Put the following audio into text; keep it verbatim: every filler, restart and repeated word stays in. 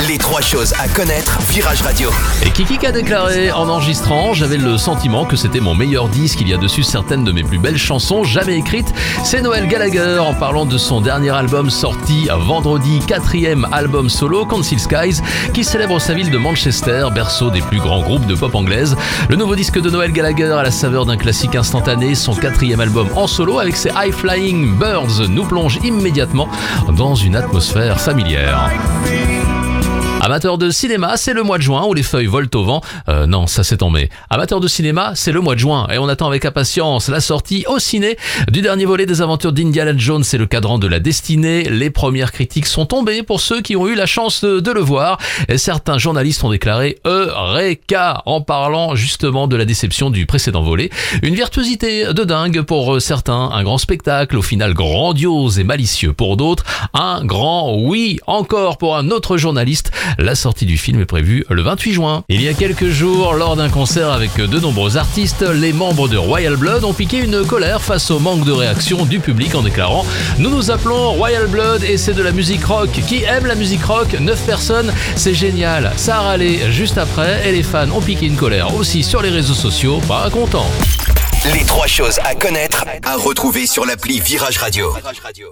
Les trois choses à connaître, Virage Radio. Et Kiki a déclaré en enregistrant: j'avais le sentiment que c'était mon meilleur disque, il y a dessus certaines de mes plus belles chansons jamais écrites. C'est Noel Gallagher en parlant de son dernier album sorti vendredi, quatrième album solo, Council Skies, qui célèbre sa ville de Manchester, berceau des plus grands groupes de pop anglaise. Le nouveau disque de Noel Gallagher a la saveur d'un classique instantané, son quatrième album en solo avec ses High Flying Birds nous plonge immédiatement dans une atmosphère familière. Amateurs de cinéma, c'est le mois de juin où les feuilles volent au vent. Euh, non, ça c'est en mai. Amateurs de cinéma, c'est le mois de juin et on attend avec impatience la sortie au ciné du dernier volet des aventures d'Indiana Jones et le cadran de la destinée. Les premières critiques sont tombées pour ceux qui ont eu la chance de le voir. Et certains journalistes ont déclaré Eureka en parlant justement de la déception du précédent volet. Une virtuosité de dingue pour certains, un grand spectacle, au final grandiose et malicieux pour d'autres. Un grand oui encore pour un autre journaliste. La sortie du film est prévue le vingt-huit juin. Il y a quelques jours, lors d'un concert avec de nombreux artistes, les membres de Royal Blood ont piqué une colère face au manque de réaction du public en déclarant « Nous nous appelons Royal Blood et c'est de la musique rock. Qui aime la musique rock? neuf personnes, c'est génial. » Ça a râlé juste après et les fans ont piqué une colère aussi sur les réseaux sociaux, pas contents. Les trois choses à connaître, à retrouver sur l'appli Virage Radio.